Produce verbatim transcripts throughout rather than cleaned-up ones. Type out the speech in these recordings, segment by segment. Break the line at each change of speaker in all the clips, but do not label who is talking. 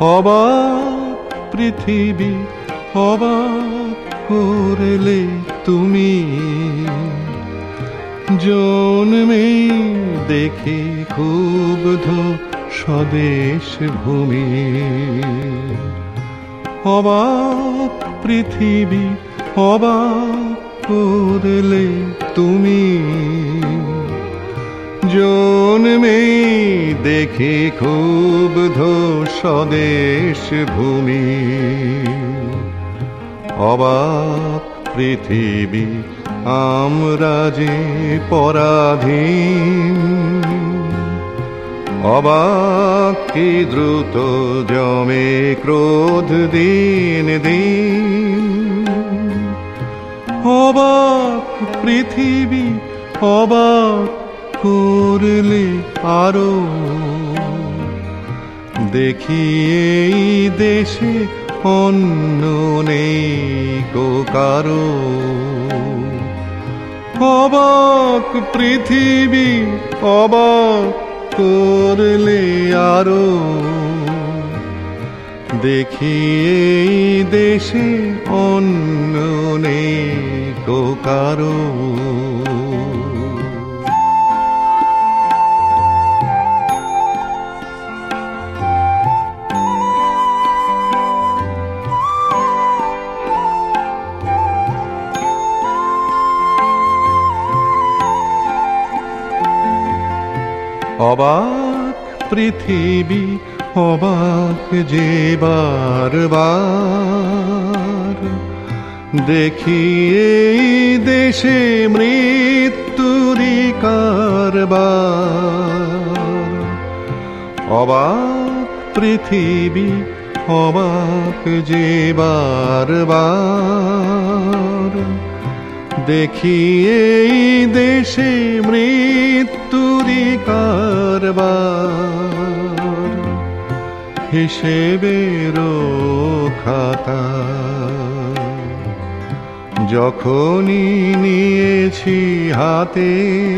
অবাক পৃথিবী অবাক করলে তুমি, জন্মে দেখে ক্ষুব্ধ স্বদেশ ভূমি। অবাক পৃথিবী অবাক করলে তুমি, জন্মে দেখে ক্ষুব্ধ স্বদেশ ভূমি। অবাক পৃথিবী আমরা যে পরাধীন, অবাক কি দ্রুত জমে ক্রোধ দিন দিন। অবাক পৃথিবী অবাক করলে আরো, দেখি এই দেশে অন্য নেই কো কারো। অবাক পৃথিবী অবাক করলে আরো, দেখি এই দেশে অন্য নেই কো কারো। অবাক পৃথিবী অবাক যে বারবার, দেখি এই দেশে মৃত্যুরই কারবার। অবাক পৃথিবী অবাক যে বারবার, দেখি এই দেশে মৃত্যুরই কারবার। হিসেবেরও খাতা যখনই নিয়েছি হাতে,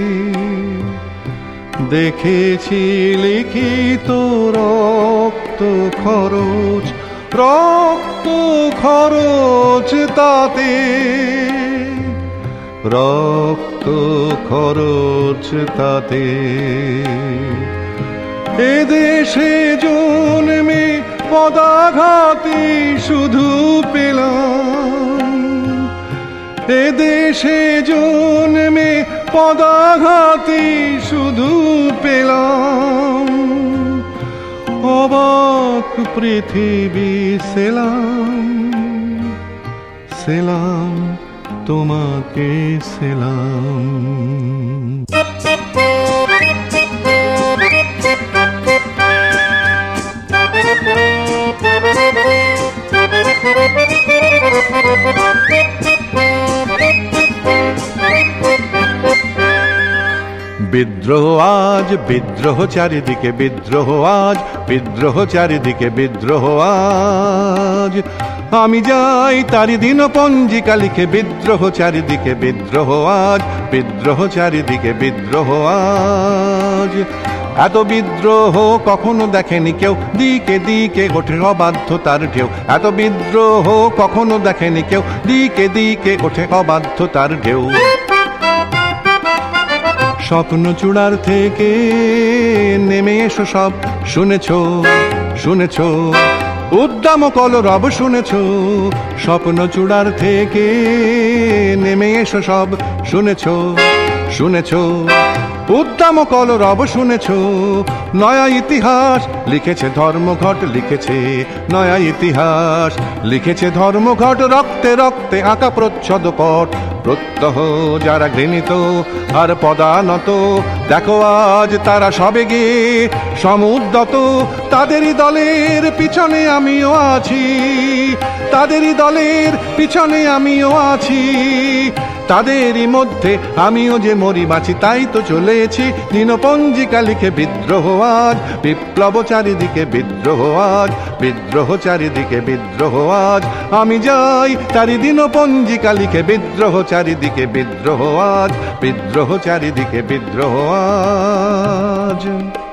দেখেছি লিখিত রক্ত খরচ রক্ত খরচ তাতে। রক্ত খরচ তাতে। এদেশে জন্মে পদাঘাতে শুধু পেলাম, এদেশে জন্মে পদাঘাতে শুধু পেলাম। অবাক পৃথিবী সেলাম সেলাম তোমাকে সেলাম। বিদ্রোহ আজ বিদ্রোহ চারিদিকে, বিদ্রোহ আজ বিদ্রোহ চারিদিকে, বিদ্রোহ আজ। আমি যাই তারি দিন পঞ্জিকা লিখে, বিদ্রোহ চারিদিকে, বিদ্রোহ আজ বিদ্রোহ চারিদিকে, বিদ্রোহ আজ। এত বিদ্রোহ কখনো দেখেনি কেউ, দিকে দিকে ওঠে অবাধ্যতার ঢেউ। এত বিদ্রোহ কখনো দেখেনি কেউ, দিকে দিকে ওঠে অবাধ্যতার ঢেউ। স্বপ্ন চূড়ার থেকে নেমে এসো সব, শুনেছ শুনেছ উদ্দাম কলরব শুনেছ। স্বপ্ন চূড়ার থেকে নেমে এসো সব, শুনেছ শুনেছ উদ্দাম কলরব শুনেছ। নয়া ইতিহাস লিখেছে ধর্মঘট, লিখেছে নয়া ইতিহাস লিখেছে ধর্মঘট। রক্তে রক্তে আঁকা প্রচ্ছদ পট, প্রত্যহ যারা ঘৃণিত আর পদানত, দেখো আজ তারা সবে গিয়ে সমুদ্যত। তাদেরই দলের পিছনে আমিও আছি, তাদেরই দলের পিছনে আমিও আছি। তাদেরই মধ্যে আমিও যে মরি বাঁচি, তাই তো চলেছি দিনপঞ্জিকা লিখে। বিদ্রোহ আজ বিপ্লব চারিদিকে, বিদ্রোহ আজ বিদ্রোহ চারিদিকে, বিদ্রোহ আজ। আমি যাই তারি দিনপঞ্জিকা লিখে, বিদ্রোহ চারিদিকে, বিদ্রোহ আজ বিদ্রোহ চারিদিকে, বিদ্রোহ আজ।